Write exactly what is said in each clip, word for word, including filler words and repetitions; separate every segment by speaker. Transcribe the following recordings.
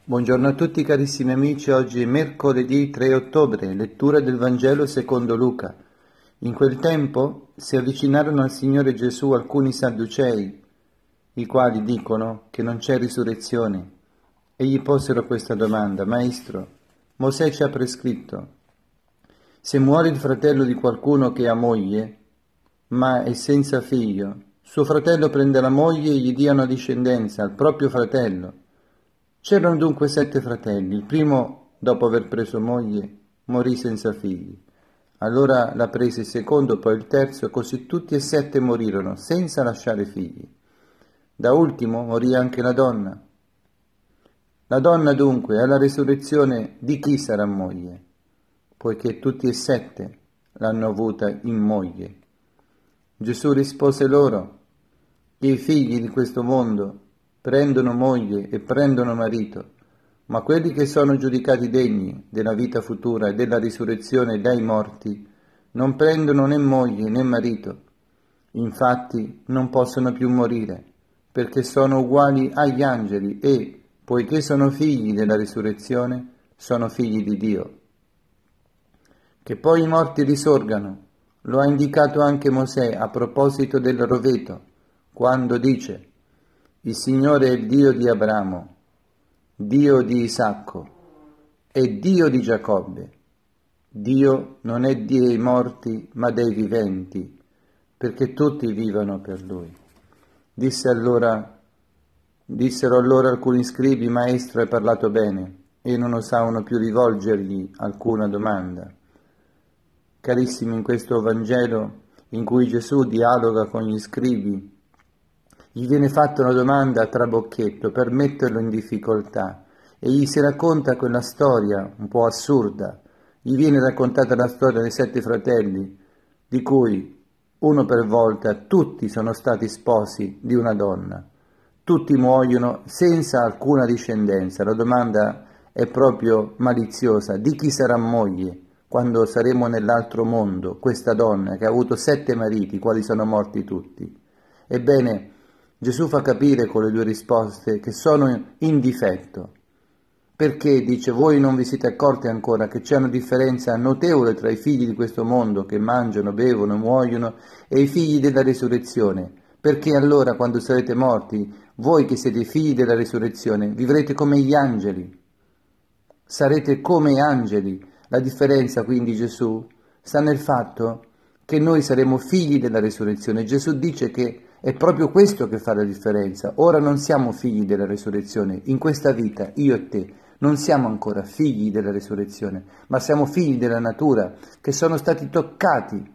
Speaker 1: Buongiorno a tutti carissimi amici, oggi è mercoledì tre ottobre, lettura del Vangelo secondo Luca. In quel tempo si avvicinarono al Signore Gesù alcuni sadducei, i quali dicono che non c'è risurrezione, e gli posero questa domanda: Maestro, Mosè ci ha prescritto, se muore il fratello di qualcuno che ha moglie, ma è senza figlio, suo fratello prende la moglie e gli dia una discendenza al proprio fratello. C'erano dunque sette fratelli. Il primo, dopo aver preso moglie, morì senza figli. Allora la prese il secondo, poi il terzo, così tutti e sette morirono, senza lasciare figli. Da ultimo morì anche la donna. La donna dunque alla resurrezione di chi sarà moglie? Poiché tutti e sette l'hanno avuta in moglie. Gesù rispose loro che i figli di questo mondo prendono moglie e prendono marito, ma quelli che sono giudicati degni della vita futura e della risurrezione dai morti non prendono né moglie né marito. Infatti non possono più morire, perché sono uguali agli angeli e, poiché sono figli della risurrezione, sono figli di Dio. Che poi i morti risorgano, lo ha indicato anche Mosè a proposito del roveto, quando dice: il Signore è il Dio di Abramo, Dio di Isacco e Dio di Giacobbe. Dio non è dei morti ma dei viventi, perché tutti vivono per Lui. Disse allora, dissero allora alcuni scribi: Maestro, hai parlato bene, e non osavano più rivolgergli alcuna domanda. Carissimi, in questo Vangelo in cui Gesù dialoga con gli scribi, gli viene fatta una domanda a trabocchetto per metterlo in difficoltà e gli si racconta quella storia un po' assurda. Gli viene raccontata la storia dei sette fratelli, di cui uno per volta tutti sono stati sposi di una donna. Tutti muoiono senza alcuna discendenza. La domanda è proprio maliziosa: di chi sarà moglie quando saremo nell'altro mondo questa donna che ha avuto sette mariti, quali sono morti tutti? Ebbene, Gesù fa capire con le due risposte che sono in difetto. Perché, dice, voi non vi siete accorti ancora che c'è una differenza notevole tra i figli di questo mondo che mangiano, bevono, muoiono e i figli della risurrezione? Perché allora, quando sarete morti, voi che siete figli della risurrezione, vivrete come gli angeli. Sarete come angeli. La differenza, quindi, Gesù, sta nel fatto che noi saremo figli della risurrezione. Gesù dice che è proprio questo che fa la differenza. Ora non siamo figli della risurrezione. In questa vita, io e te, non siamo ancora figli della risurrezione, ma siamo figli della natura, che sono stati toccati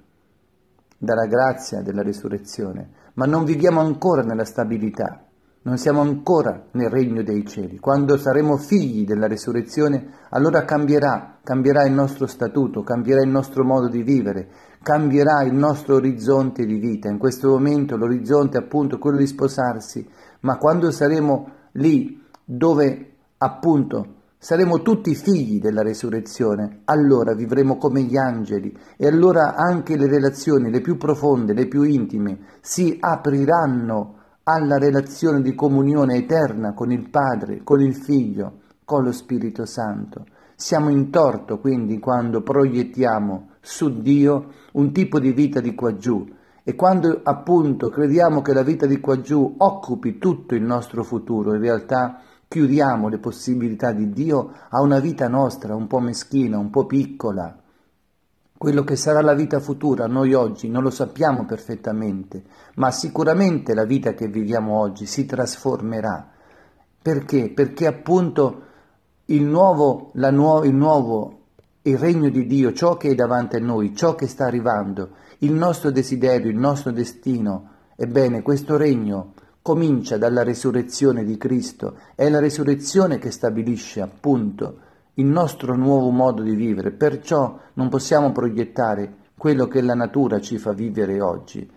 Speaker 1: dalla grazia della risurrezione, ma non viviamo ancora nella stabilità. Non siamo ancora nel regno dei cieli. Quando saremo figli della risurrezione, allora cambierà, cambierà il nostro statuto, cambierà il nostro modo di vivere, cambierà il nostro orizzonte di vita. In questo momento l'orizzonte è appunto quello di sposarsi, ma quando saremo lì dove appunto saremo tutti figli della risurrezione, allora vivremo come gli angeli e allora anche le relazioni, le più profonde, le più intime, si apriranno alla relazione di comunione eterna con il Padre, con il Figlio, con lo Spirito Santo. Siamo in torto quindi quando proiettiamo su Dio un tipo di vita di quaggiù e quando appunto crediamo che la vita di quaggiù occupi tutto il nostro futuro, in realtà chiudiamo le possibilità di Dio a una vita nostra, un po' meschina, un po' piccola. Quello che sarà la vita futura noi oggi non lo sappiamo perfettamente, ma sicuramente la vita che viviamo oggi si trasformerà. Perché? Perché appunto il nuovo, la nuo- il nuovo, il regno di Dio, ciò che è davanti a noi, ciò che sta arrivando, il nostro desiderio, il nostro destino, ebbene questo regno comincia dalla resurrezione di Cristo, è la resurrezione che stabilisce appunto il nostro nuovo modo di vivere, perciò non possiamo proiettare quello che la natura ci fa vivere oggi.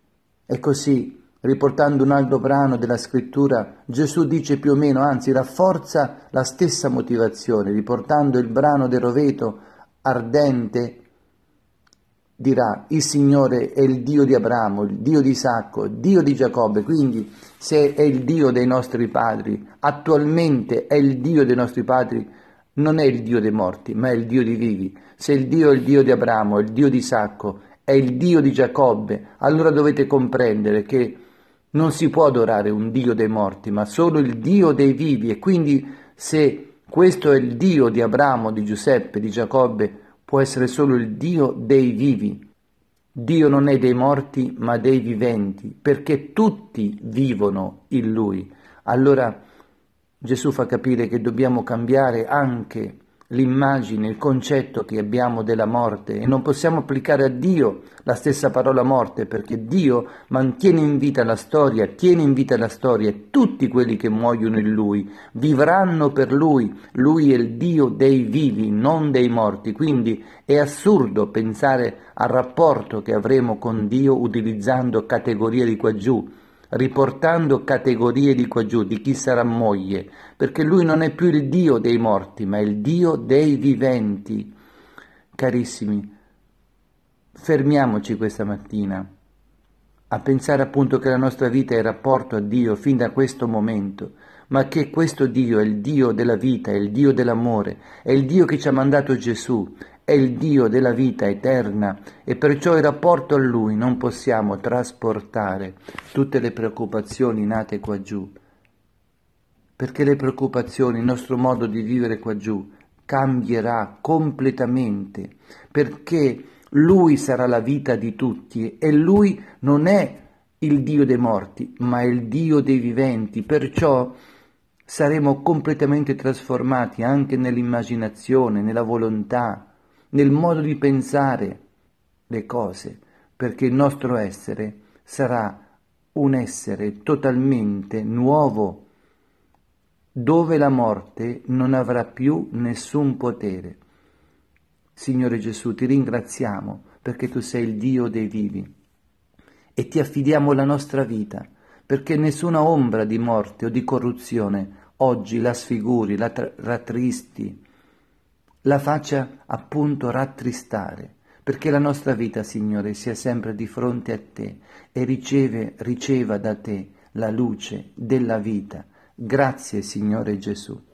Speaker 1: E così, riportando un altro brano della scrittura, Gesù dice più o meno, anzi rafforza la stessa motivazione, riportando il brano del roveto ardente dirà: il Signore è il Dio di Abramo, il Dio di Isacco, il Dio di Giacobbe. Quindi se è il Dio dei nostri padri, attualmente è il Dio dei nostri padri, non è il Dio dei morti, ma è il Dio dei vivi. Se il Dio è il Dio di Abramo, è il Dio di Isacco, è il Dio di Giacobbe, allora dovete comprendere che non si può adorare un Dio dei morti, ma solo il Dio dei vivi. E quindi se questo è il Dio di Abramo, di Giuseppe, di Giacobbe, può essere solo il Dio dei vivi. Dio non è dei morti, ma dei viventi, perché tutti vivono in Lui. Allora Gesù fa capire che dobbiamo cambiare anche l'immagine, il concetto che abbiamo della morte, e non possiamo applicare a Dio la stessa parola morte, perché Dio mantiene in vita la storia, tiene in vita la storia, e tutti quelli che muoiono in Lui vivranno per Lui. Lui è il Dio dei vivi, non dei morti. Quindi è assurdo pensare al rapporto che avremo con Dio utilizzando categorie di qua giù, riportando categorie di qua giù, di chi sarà moglie, perché Lui non è più il Dio dei morti, ma è il Dio dei viventi. Carissimi, fermiamoci questa mattina a pensare appunto che la nostra vita è in rapporto a Dio fin da questo momento, ma che questo Dio è il Dio della vita, è il Dio dell'amore, è il Dio che ci ha mandato Gesù, è il Dio della vita eterna, e perciò in rapporto a Lui non possiamo trasportare tutte le preoccupazioni nate qua giù, perché le preoccupazioni, il nostro modo di vivere qua giù cambierà completamente, perché Lui sarà la vita di tutti e Lui non è il Dio dei morti, ma è il Dio dei viventi. Perciò saremo completamente trasformati anche nell'immaginazione, nella volontà, nel modo di pensare le cose, perché il nostro essere sarà un essere totalmente nuovo, dove la morte non avrà più nessun potere. Signore Gesù, ti ringraziamo perché tu sei il Dio dei vivi e ti affidiamo la nostra vita, perché nessuna ombra di morte o di corruzione oggi la sfiguri, la tra- rattristi, la faccia appunto rattristare, perché la nostra vita, Signore, sia sempre di fronte a te e riceve, riceva da te la luce della vita. Grazie, Signore Gesù.